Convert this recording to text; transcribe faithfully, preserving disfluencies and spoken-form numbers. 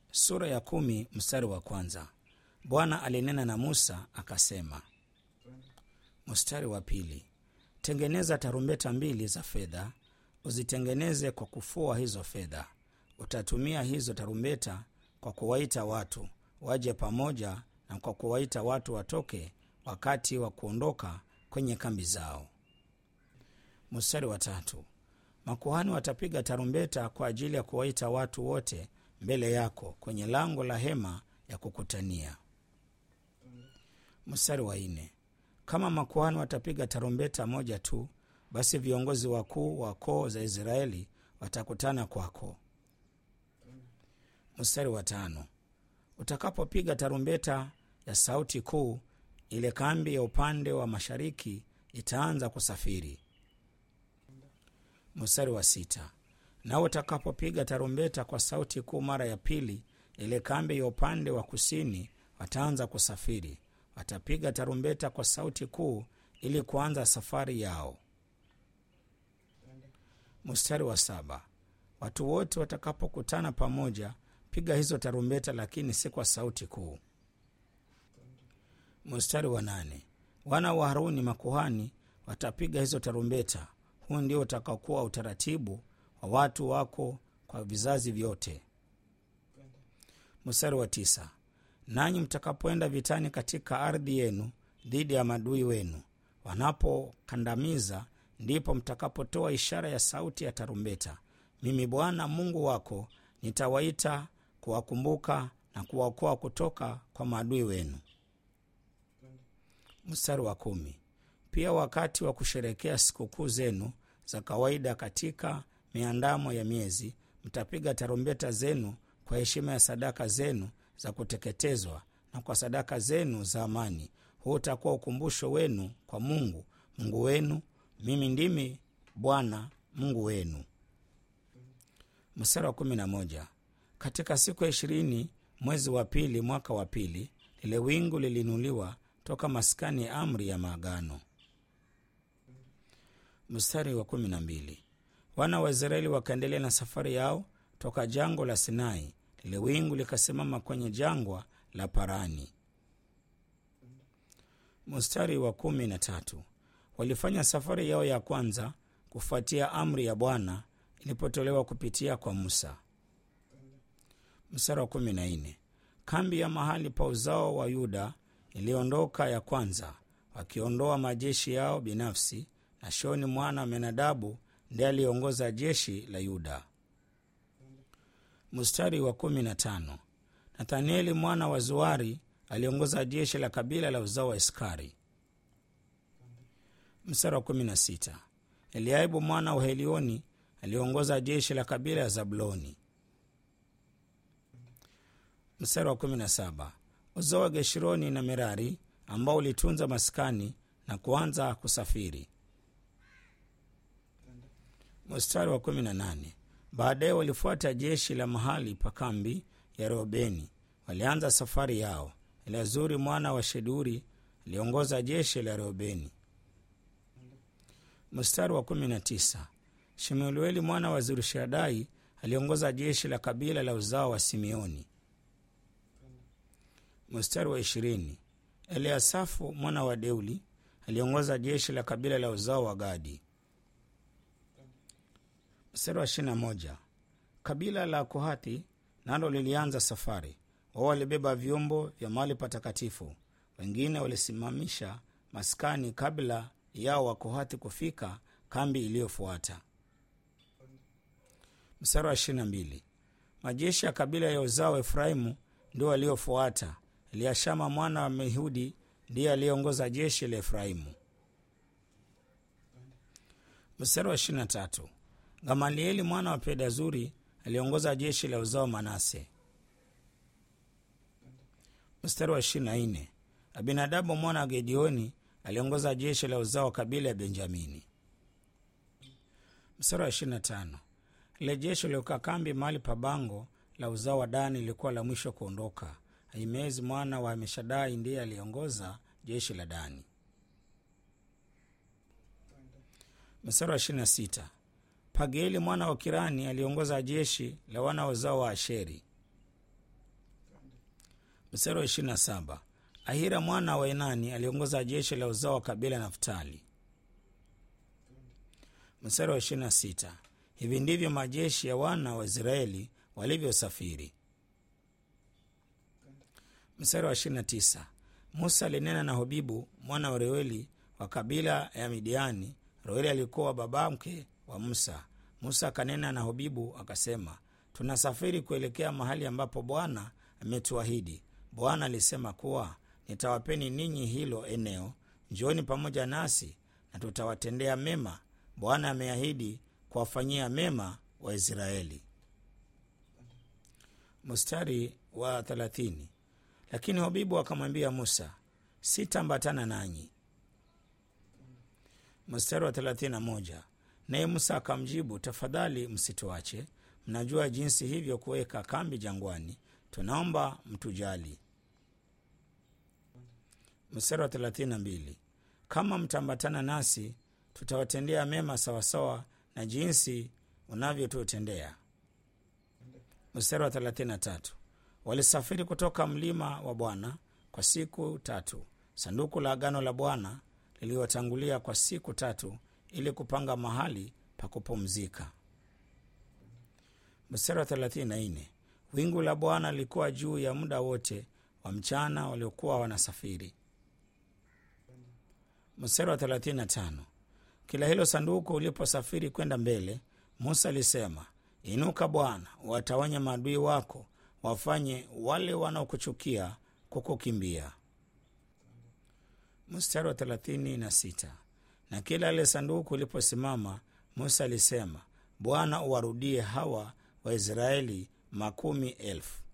Sura ya kumi mstari wa kwanza. Bwana alinena na Musa akasema. Mstari wa pili. Tengeneza tarumbeta mbili za fedha, uzitengeneze kwa kufua hizo fedha. Utatumia hizo tarumbeta kwa kuwaita watu waje pamoja na kwa kuwaita watu watoke wakati wa kuondoka kwenye kambi zao. Mstari wa tatu. Makuhani watapiga tarumbeta kwa ajili ya kuwaita watu wote mbele yako kwenye lango la hema ya kukutania. Mstari wa nne. Kama makuhani watapiga tarumbeta moja tu, basi viongozi wakuu wa koo za Israeli watakutana kwako. Mstari wa tano. Utakapopiga tarumbeta ya sauti kuu, ile kambi ya upande wa mashariki itaanza kusafiri. Mstari wa sita. Na utakapopiga tarumbeta kwa sauti kuu mara ya pili, ile kambi ya upande wa kusini wataanza kusafiri. Watapiga tarumbeta kwa sauti kuu ili kuanza safari yao. Mstari wa saba. Watu wote watakapokutana pamoja, piga hizo tarumbeta, lakini si kwa sauti kuu. Mstari wa nane. Wana wa Haruni makuhani watapiga hizo tarumbeta. Huu ndio utakaokuwa utaratibu wa watu wako kwa vizazi vyote. Mstari wa tisa. Nanyi mtakapoenda vitani katika ardhi yenu dhidi ya maadui wenu, wanapokandamiza, ndipo mtakapotoa ishara ya sauti ya tarumbeta. Mimi Bwana Mungu wako nitawaita kuwakumbuka na kuwaokoa kutoka kwa maadui wenu. Mstari wa kumi. Pia wakati wa kusherekea sikukuu zenu za kawaida katika miandamo ya miezi, mtapiga tarumbeta zenu kwa heshima ya sadaka zenu za kuteketezwa na kwa sadaka zenu za amani. Huu utakuwa ukumbusho wenu kwa Mungu Mungu wenu. Mimi ndimi Bwana Mungu wenu. Mstari wa kumi na moja. Katika siku ya ishirini mwezi wa pili mwaka wa pili, lile wingu liliinuliwa toka maskani ya amri ya maagano. Mstari wa kumi na mbili. Wana wa Israeli wakaendelea na safari yao toka jangwa la Sinai, lile wingu likasimama kwenye jangwa la Parani. Mstari wa kumi na tatu. Walifanya safari yao ya kwanza kufuatia amri ya Bwana ilipotolewa kupitia kwa Musa. Mstari wa kumi na nne. Kambi ya mahali pa uzao wa Yuda iliondoka ya kwanza, wakiondoa majeshi yao binafsi. Nashoni mwana wa Menadabu ndiye aliongoza jeshi la Yuda. Mstari wa kumi na tano. Nathanieli mwana wa Zuari aliongoza jeshi la kabila la uzao wa Iskari. Mstari wa kumi na sita. Eliaibu mwana wa Helioni aliongoza jeshi la kabila ya Zabuloni. Mstari wa kumi na saba. Uzao wa Geshuroni na Merari ambao ulitunza maskani na kuanza kusafiri. Mstari wa kumi na nane. Baadaye walifuata jeshi la mahali pa kambi ya Reubeni, walianza safari yao. Eleazari mwana wa Sheduri aliongoza jeshi la Reubeni. Mstari wa kumi na tisa. Shemueli mwana wa Zurishadai aliongoza jeshi la kabila la uzao wa Simeoni. Mstari wa ishirini. Eliasafu mwana wa Deuli aliongoza jeshi la kabila la uzao wa Gadi. Mstari wa ishirini na moja. Kabila la Kohathi nalo lilianza safari. Wao walibeba vyombo vya mahali patakatifu. Wengine walisimamisha maskani kabla yao wa Kohathi kufika kambi iliyofuata. Mstari wa ishirini na mbili. Majeshi ya kabila ya uzao wa Efraimu ndio waliofuata. Eliashama mwana wa Mehudi ndiye aliongoza jeshi la Efraimu. Mstari wa ishirini na tatu. Gamalieli mwana wa Pedazuri aliongoza jeshi la uzao Manase. Mstari wa ishirini na nne. Abinadabu mwana wa Gedioni aliongoza jeshi la uzao wa kabila ya Benjamini. Mstari wa ishirini na tano. Ile jeshi liliokaa kambi mahali pa bango la uzao wa Dani lilikuwa la mwisho kuondoka. Aimezi mwana wa Amishadai ndiye aliongoza jeshi la Dani. Mstari wa ishirini na sita. Pagieli mwana wa Kirani aliongoza jeshi la wana wa uzao wa Asheri. Mstari wa ishirini na saba. Ahira mwana wa Enani aliongoza jeshi la uzao wa kabila Naftali. Mstari wa ishirini na sita. Hivi ndivyo majeshi ya wana wa Israeli walivyosafiri. Mstari wa ishirini na tisa. Musa alinena na Hobibu mwana wa Reueli wa kabila ya Midiani. Reueli alikuwa babamke wa Musa. Musa akanena na Hobibu akasema, tunasafiri kuelekea mahali ambapo Bwana ametuahidi. Bwana alisema kuwa nitawapeni ninyi hilo eneo. Njooni pamoja nasi na tutawatendea mema. Bwana ameahidi kuwafanyia mema wa Israeli. Mstari wa thelathini. Lakini Hobibu akamwambia Musa, sitambatana nanyi. Mstari wa thelathini na moja. Naye Musa akamjibu, tafadhali msituache. Mnajua jinsi hivyo kuweka kambi jangwani. Tunaomba mtujali. Mstari wa thelathini na mbili. Kama mtambatana nasi, tutawatendea mema sawasawa na jinsi unavyotutendea. Mstari wa thelathini na tatu. Walisafiri kutoka mlima wa Bwana kwa siku tatu. Sanduku la agano la Bwana liliwatangulia kwa siku tatu ili kupanga mahali pa kupumzika. Mstari wa thelathini na nne. Wingu la Bwana lilikuwa juu ya muda wote wa mchana waliokuwa wanasafiri. Mstari wa thelathini na tano. Kila hilo sanduku uliposafiri kwenda mbele, Musa alisema, inuka Bwana, watawanya maadui wako, wafanye wale wanaokuchukia kukukimbia. Mstari wa thelathini na sita. Na kila ile sanduku uliposimama, Musa alisema, Bwana uwarudie hawa wa Israeli makumi elfu.